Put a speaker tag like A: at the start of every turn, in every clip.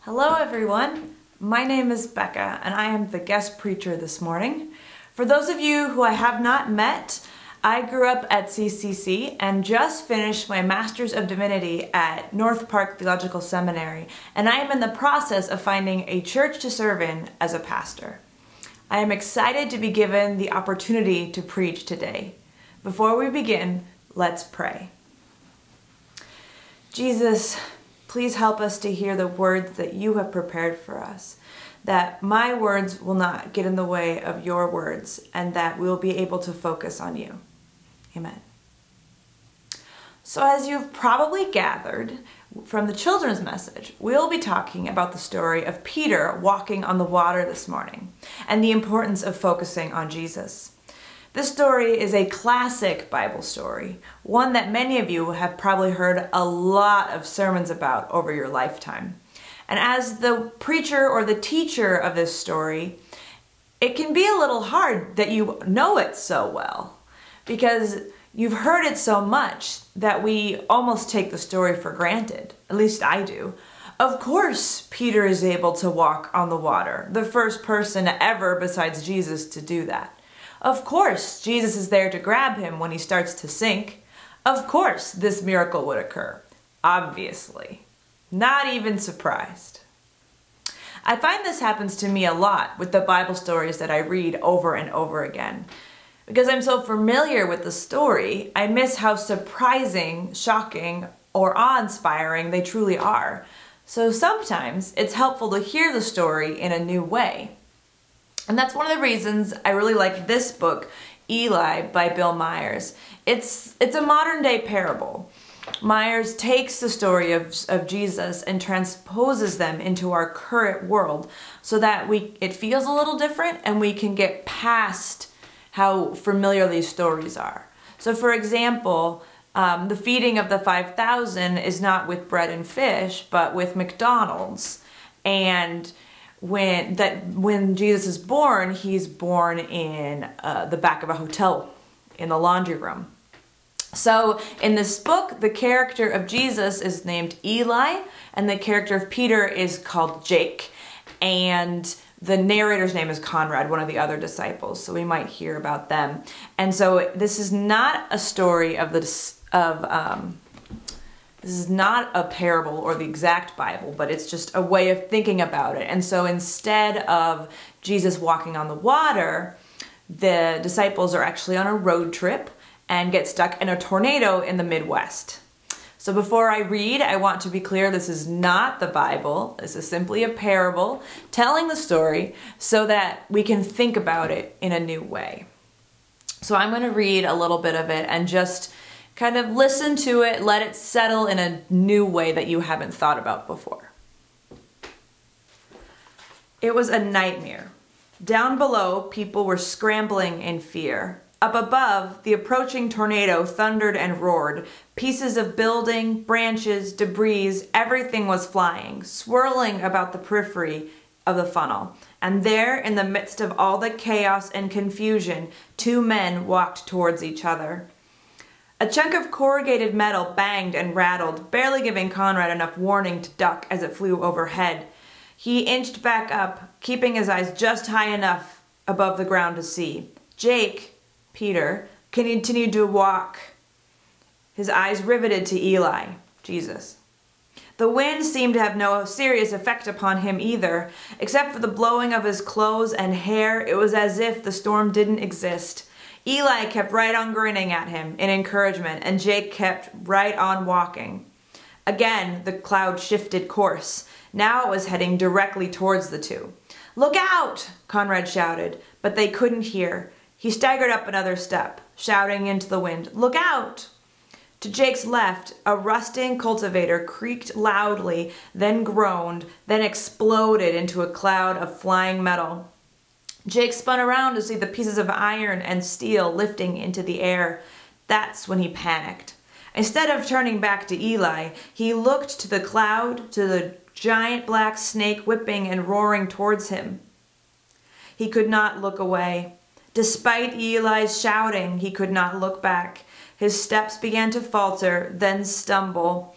A: Hello everyone, my name is Becca and I am the guest preacher this morning. For those of you who I have not met, I grew up at CCC and just finished my Master's of Divinity at North Park Theological Seminary, and I am in the process of finding a church to serve in as a pastor. I am excited to be given the opportunity to preach today. Before we begin, let's pray. Jesus, please help us to hear the words that you have prepared for us, that my words will not get in the way of your words, and that we will be able to focus on you. Amen. So as you've probably gathered from the children's message, we'll be talking about the story of Peter walking on the water this morning and the importance of focusing on Jesus. This story is a classic Bible story, one that many of you have probably heard a lot of sermons about over your lifetime. And as the preacher or the teacher of this story, it can be a little hard that you know it so well, because you've heard it so much that we almost take the story for granted. At least I do. Of course, Peter is able to walk on the water, the first person ever besides Jesus to do that. Of course, Jesus is there to grab him when he starts to sink. Of course, this miracle would occur. Obviously. Not even surprised. I find this happens to me a lot with the Bible stories that I read over and over again. Because I'm so familiar with the story, I miss how surprising, shocking, or awe-inspiring they truly are. So sometimes it's helpful to hear the story in a new way. And that's one of the reasons I really like this book, Eli, by Bill Myers. It's a modern day parable. Myers takes the story of Jesus and transposes them into our current world so that it feels a little different and we can get past how familiar these stories are. So for example, the feeding of the 5,000 is not with bread and fish, but with McDonald's. And when Jesus is born, he's born in the back of a hotel in the laundry room. So in this book, the character of Jesus is named Eli, and the character of Peter is called Jake, and the narrator's name is Conrad, one of the other disciples, so we might hear about them. And so this is not a story this is not a parable or the exact Bible, but it's just a way of thinking about it. And so instead of Jesus walking on the water, the disciples are actually on a road trip and get stuck in a tornado in the Midwest. So before I read, I want to be clear, this is not the Bible. This is simply a parable telling the story so that we can think about it in a new way. So I'm going to read a little bit of it and just kind of listen to it, let it settle in a new way that you haven't thought about before. It was a nightmare. Down below, people were scrambling in fear. Up above, the approaching tornado thundered and roared. Pieces of building, branches, debris, everything was flying, swirling about the periphery of the funnel. And there, in the midst of all the chaos and confusion, two men walked towards each other. A chunk of corrugated metal banged and rattled, barely giving Conrad enough warning to duck as it flew overhead. He inched back up, keeping his eyes just high enough above the ground to see. Jake, Peter, continued to walk, his eyes riveted to Eli, Jesus. The wind seemed to have no serious effect upon him either. Except for the blowing of his clothes and hair, it was as if the storm didn't exist. Eli kept right on grinning at him in encouragement, and Jake kept right on walking. Again, the cloud shifted course. Now it was heading directly towards the two. "Look out!" Conrad shouted, but they couldn't hear. He staggered up another step, shouting into the wind, "Look out!" To Jake's left, a rusting cultivator creaked loudly, then groaned, then exploded into a cloud of flying metal. Jake spun around to see the pieces of iron and steel lifting into the air. That's when he panicked. Instead of turning back to Eli, he looked to the cloud, to the giant black snake whipping and roaring towards him. He could not look away. Despite Eli's shouting, he could not look back. His steps began to falter, then stumble.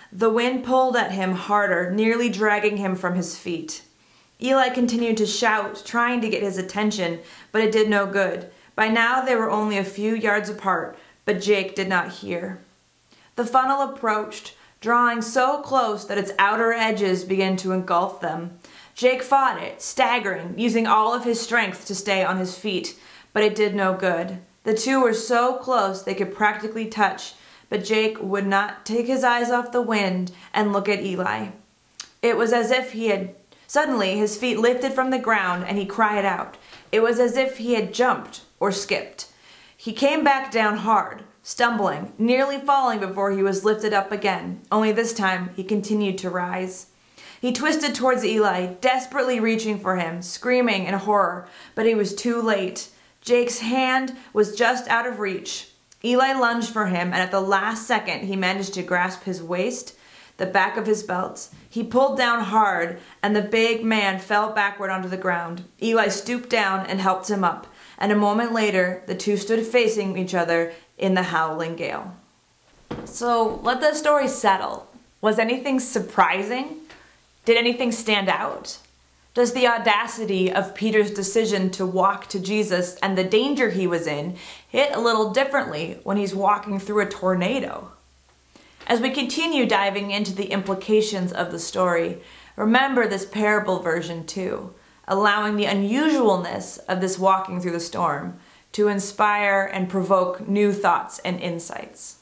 A: The wind pulled at him harder, nearly dragging him from his feet. Eli continued to shout, trying to get his attention, but it did no good. By now they were only a few yards apart, but Jake did not hear. The funnel approached, drawing so close that its outer edges began to engulf them. Jake fought it, staggering, using all of his strength to stay on his feet, but it did no good. The two were so close they could practically touch, but Jake would not take his eyes off the wind and look at Eli. It was as if suddenly his feet lifted from the ground and he cried out. It was as if he had jumped or skipped. He came back down hard, stumbling, nearly falling before he was lifted up again, only this time he continued to rise. He twisted towards Eli, desperately reaching for him, screaming in horror, but he was too late. Jake's hand was just out of reach. Eli lunged for him, and at the last second he managed to grasp his waist, the back of his belt. He pulled down hard, and the big man fell backward onto the ground. Eli stooped down and helped him up, and a moment later the two stood facing each other in the howling gale. So let the story settle. Was anything surprising? Did anything stand out? Does the audacity of Peter's decision to walk to Jesus and the danger he was in hit a little differently when he's walking through a tornado? As we continue diving into the implications of the story, remember this parable version too, allowing the unusualness of this walking through the storm to inspire and provoke new thoughts and insights.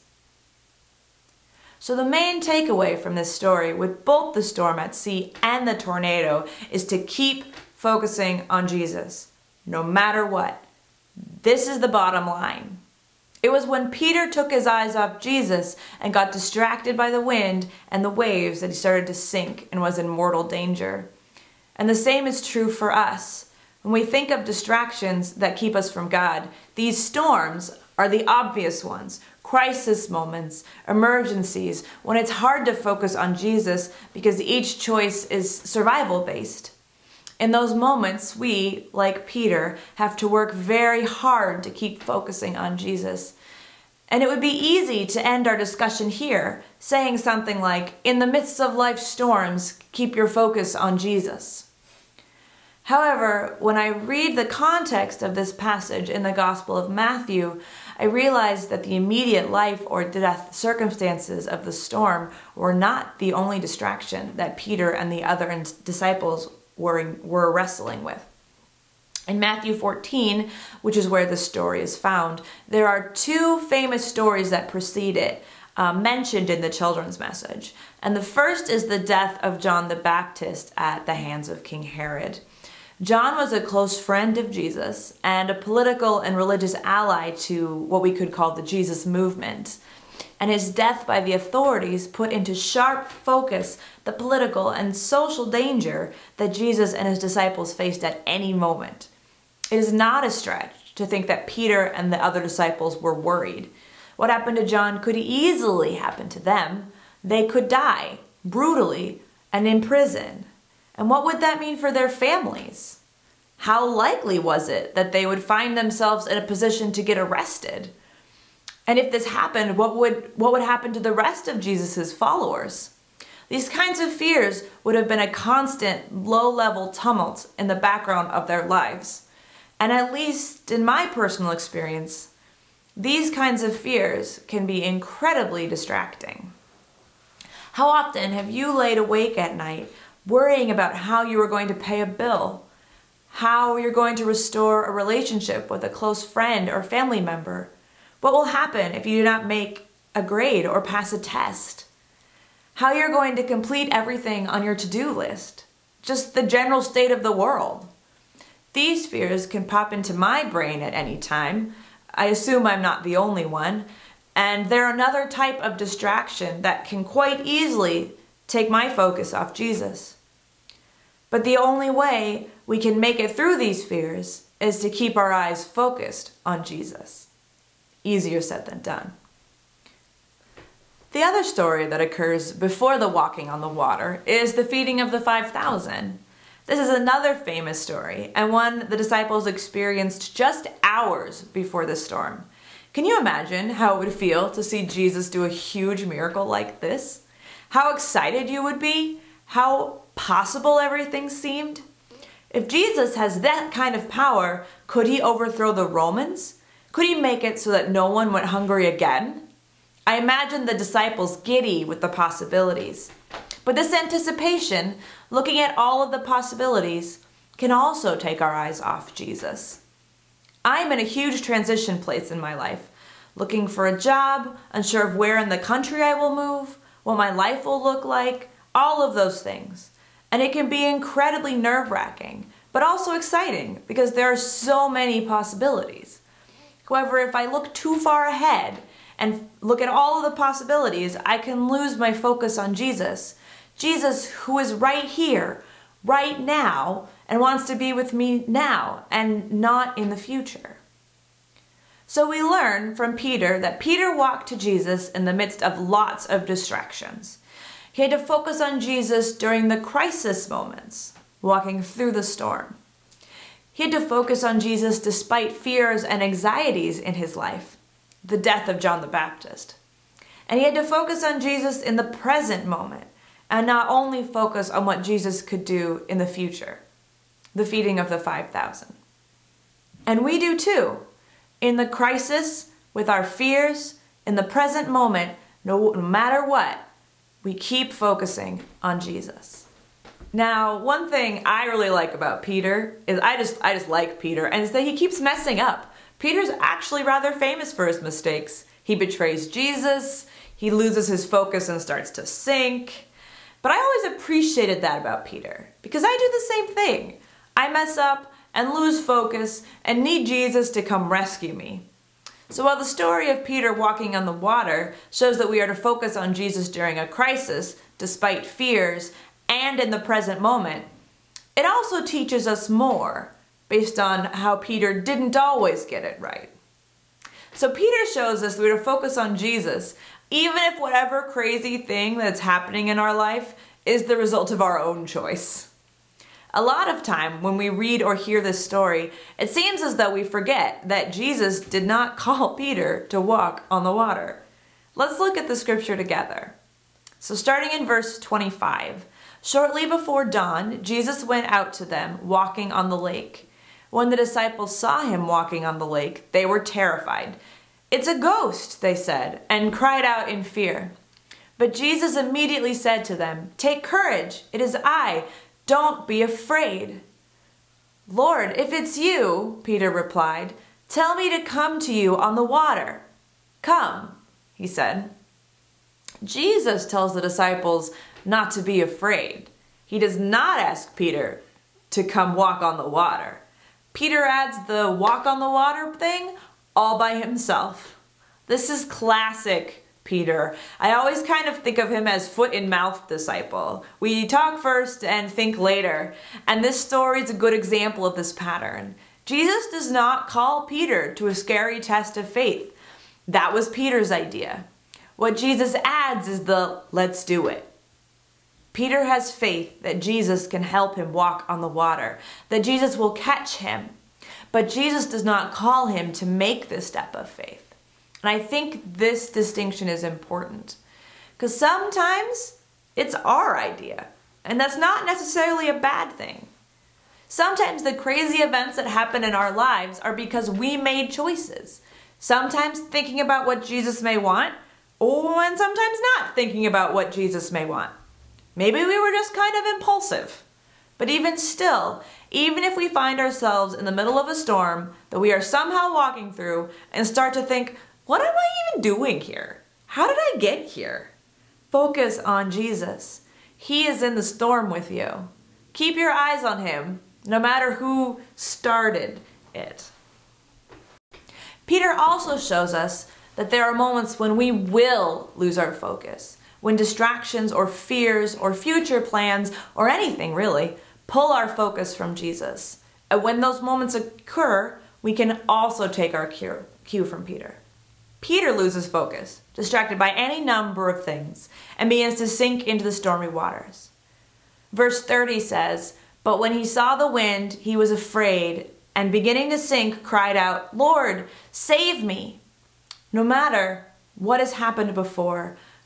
A: So the main takeaway from this story with both the storm at sea and the tornado is to keep focusing on Jesus, no matter what. This is the bottom line. It was when Peter took his eyes off Jesus and got distracted by the wind and the waves that he started to sink and was in mortal danger. And the same is true for us. When we think of distractions that keep us from God, these storms are the obvious ones. Crisis moments, emergencies, when it's hard to focus on Jesus because each choice is survival-based. In those moments, we, like Peter, have to work very hard to keep focusing on Jesus. And it would be easy to end our discussion here, saying something like, in the midst of life's storms, keep your focus on Jesus. However, when I read the context of this passage in the Gospel of Matthew, I realized that the immediate life or death circumstances of the storm were not the only distraction that Peter and the other disciples were wrestling with. In Matthew 14, which is where the story is found, there are two famous stories that precede it, mentioned in the children's message. And the first is the death of John the Baptist at the hands of King Herod. John was a close friend of Jesus and a political and religious ally to what we could call the Jesus movement. And his death by the authorities put into sharp focus the political and social danger that Jesus and his disciples faced at any moment. It is not a stretch to think that Peter and the other disciples were worried. What happened to John could easily happen to them. They could die brutally and in prison. And what would that mean for their families? How likely was it that they would find themselves in a position to get arrested? And if this happened, what would happen to the rest of Jesus' followers? These kinds of fears would have been a constant low-level tumult in the background of their lives. And at least in my personal experience, these kinds of fears can be incredibly distracting. How often have you laid awake at night worrying about how you are going to pay a bill, how you're going to restore a relationship with a close friend or family member? What will happen if you do not make a grade or pass a test? How you're going to complete everything on your to-do list? Just the general state of the world. These fears can pop into my brain at any time. I assume I'm not the only one. And they're another type of distraction that can quite easily take my focus off Jesus. But the only way we can make it through these fears is to keep our eyes focused on Jesus. Easier said than done. The other story that occurs before the walking on the water is the feeding of the 5,000. This is another famous story, and one the disciples experienced just hours before the storm. Can you imagine how it would feel to see Jesus do a huge miracle like this? how excited you would be, how possible everything seemed. If Jesus has that kind of power, could he overthrow the Romans? Could he make it so that no one went hungry again? I imagine the disciples giddy with the possibilities. But this anticipation, looking at all of the possibilities, can also take our eyes off Jesus. I'm in a huge transition place in my life, looking for a job, unsure of where in the country I will move, what my life will look like, all of those things. And it can be incredibly nerve-wracking, but also exciting because there are so many possibilities. However, if I look too far ahead and look at all of the possibilities, I can lose my focus on Jesus. Jesus, who is right here, right now, and wants to be with me now and not in the future. So we learn from Peter that Peter walked to Jesus in the midst of lots of distractions. He had to focus on Jesus during the crisis moments, walking through the storm. He had to focus on Jesus despite fears and anxieties in his life, the death of John the Baptist. And he had to focus on Jesus in the present moment and not only focus on what Jesus could do in the future, the feeding of the 5,000. And we do too. In the crisis, with our fears, in the present moment, no matter what, we keep focusing on Jesus. Now, one thing I really like about Peter is I just like Peter, and it's that he keeps messing up. Peter's actually rather famous for his mistakes. He betrays Jesus, he loses his focus and starts to sink. But I always appreciated that about Peter, because I do the same thing. I mess up and lose focus and need Jesus to come rescue me. So while the story of Peter walking on the water shows that we are to focus on Jesus during a crisis, despite fears, and in the present moment, it also teaches us more based on how Peter didn't always get it right. So Peter shows us we're to focus on Jesus, even if whatever crazy thing that's happening in our life is the result of our own choice. A lot of time when we read or hear this story, it seems as though we forget that Jesus did not call Peter to walk on the water. Let's look at the scripture together. So starting in verse 25, shortly before dawn, Jesus went out to them walking on the lake. When the disciples saw him walking on the lake, they were terrified. "It's a ghost," they said, and cried out in fear. But Jesus immediately said to them, "Take courage, it is I. Don't be afraid." "Lord, if it's you," Peter replied, "tell me to come to you on the water." "Come," he said. Jesus tells the disciples not to be afraid. He does not ask Peter to come walk on the water. Peter adds the walk on the water thing all by himself. This is classic Peter. I always kind of think of him as foot in mouth disciple. We talk first and think later. And this story is a good example of this pattern. Jesus does not call Peter to a scary test of faith. That was Peter's idea. What Jesus adds is the "let's do it." Peter has faith that Jesus can help him walk on the water, that Jesus will catch him. But Jesus does not call him to make this step of faith. And I think this distinction is important, because sometimes it's our idea, and that's not necessarily a bad thing. Sometimes the crazy events that happen in our lives are because we made choices. Sometimes thinking about what Jesus may want, and sometimes not thinking about what Jesus may want. Maybe we were just kind of impulsive. But even still, even if we find ourselves in the middle of a storm that we are somehow walking through and start to think, what am I even doing here? How did I get here? Focus on Jesus. He is in the storm with you. Keep your eyes on him, no matter who started it. Peter also shows us that there are moments when we will lose our focus, when distractions or fears or future plans or anything really pull our focus from Jesus. And when those moments occur, we can also take our cue from Peter. Peter loses focus, distracted by any number of things, and begins to sink into the stormy waters. Verse 30 says, "But when he saw the wind, he was afraid, and beginning to sink, cried out, 'Lord, save me!'" No matter what has happened before,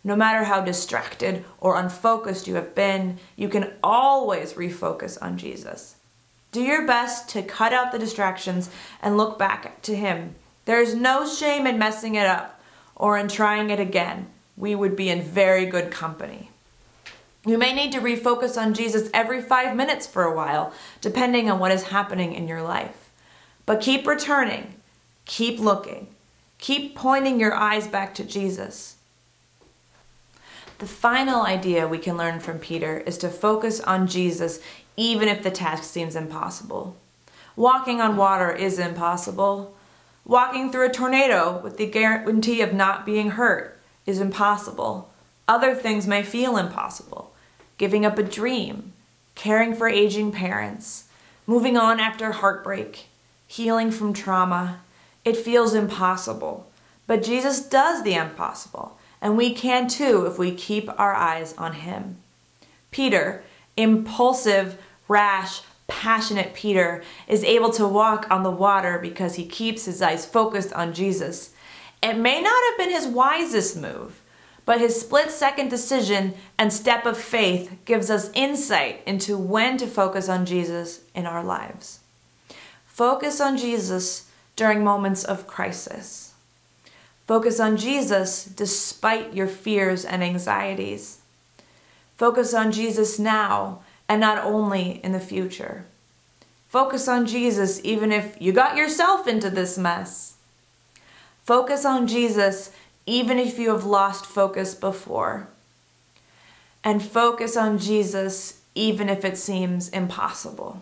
A: No matter how distracted or unfocused you have been, you can always refocus on Jesus. Do your best to cut out the distractions and look back to Him. There is no shame in messing it up or in trying it again. We would be in very good company. You may need to refocus on Jesus every 5 minutes for a while, depending on what is happening in your life. But keep returning, keep looking, keep pointing your eyes back to Jesus. The final idea we can learn from Peter is to focus on Jesus even if the task seems impossible. Walking on water is impossible. Walking through a tornado with the guarantee of not being hurt is impossible. Other things may feel impossible. Giving up a dream, caring for aging parents, moving on after heartbreak, healing from trauma. It feels impossible. But Jesus does the impossible. And we can too if we keep our eyes on Him. Peter, impulsive, rash, passionate Peter, is able to walk on the water because he keeps his eyes focused on Jesus. It may not have been his wisest move, but his split-second decision and step of faith gives us insight into when to focus on Jesus in our lives. Focus on Jesus during moments of crisis. Focus on Jesus despite your fears and anxieties. Focus on Jesus now and not only in the future. Focus on Jesus even if you got yourself into this mess. Focus on Jesus even if you have lost focus before. And focus on Jesus even if it seems impossible.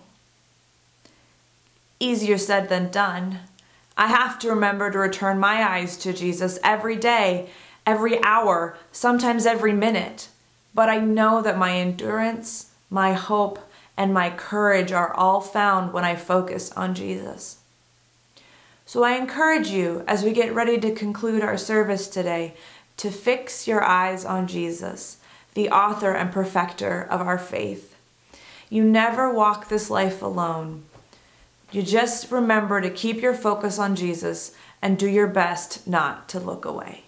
A: Easier said than done. I have to remember to return my eyes to Jesus every day, every hour, sometimes every minute. But I know that my endurance, my hope, and my courage are all found when I focus on Jesus. So I encourage you, as we get ready to conclude our service today, to fix your eyes on Jesus, the author and perfecter of our faith. You never walk this life alone. You just remember to keep your focus on Jesus and do your best not to look away.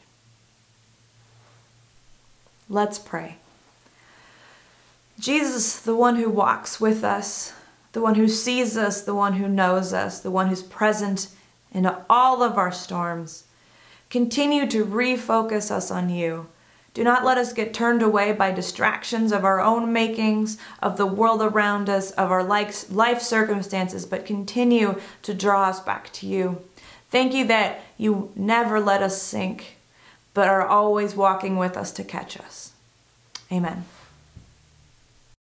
A: Let's pray. Jesus, the one who walks with us, the one who sees us, the one who knows us, the one who's present in all of our storms, continue to refocus us on you. Do not let us get turned away by distractions of our own makings, of the world around us, of our life circumstances, but continue to draw us back to you. Thank you that you never let us sink, but are always walking with us to catch us. Amen.